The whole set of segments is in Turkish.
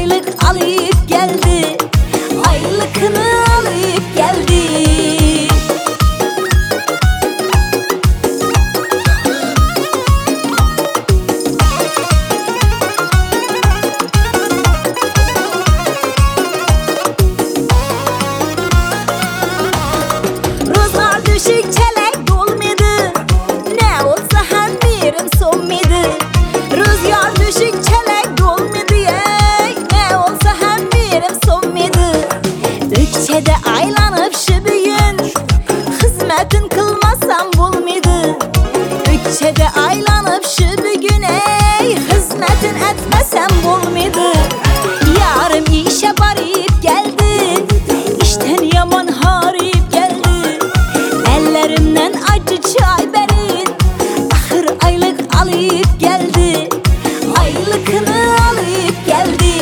aylık alıp geldi, aylıkını alıp geldi. Rozlar düşük çelek dolmadı, ne olsa hem birim sonmadı. Rüzgar düşük çelek dolmadı, ne olsa hem birim sonmadı. Ökçede aylanıp şu bugün, hizmetin kılmasam bulmadı. Ökçede aylanıp şu bugün, hizmetin etmesem bulmadı. Yarım işe varıp geldi, işten yaman harip geldi. Ellerimden acı çay verin, ahır aylık alıp geldi, aylıkını alıp geldi.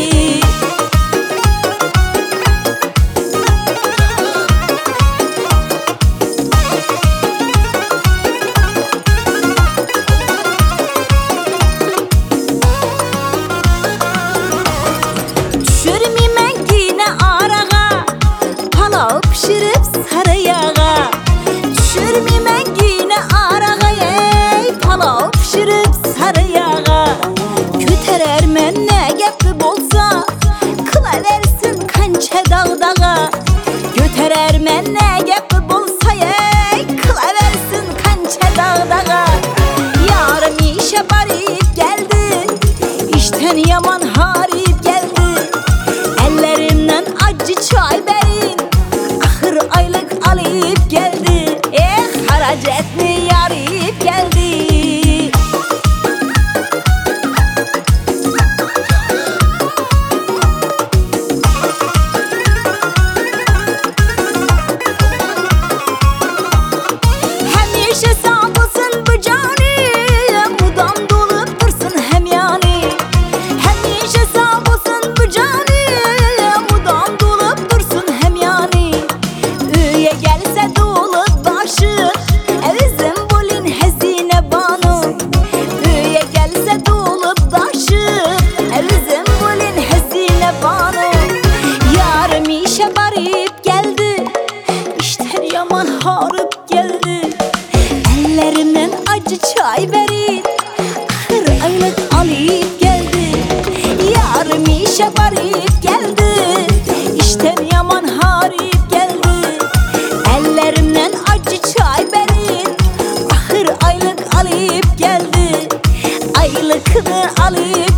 Düşürmeymen yine arağa, palav pişirip sarı yağa. Düşürmeymen yine arağa, palav pişirip sarı yağa. Köterer men ne gep bolsa, kılaversin kança dağdağa. Göterer men ne gep bolsa, kılaversin kança dağdağa. Yarım işe varıp geldi, işten yaman harip geldi. Ellerimden acı çay verin, ahır aylık alıp geldi. Haracetli yarıp geldi. Hemşe sağ olsun bu cani, mudam dolup dursun hem yani. Hemşe sağ olsun bu cani, mudam dolup dursun hem yani. Üye gelse dolup başı, evizim bulin hezine banu. Üye gelse dolup başı, evizim bulin hezine banu. Yarım işe varıp geldi, işler yaman harip geldi. Ellerimden acı çay verin, ahır aylık alıp geldi. Yarım işe varıp geldi, işten yaman harip geldi. Ellerimden acı çay verin, ahır aylık alıp geldi, aylıkını alıp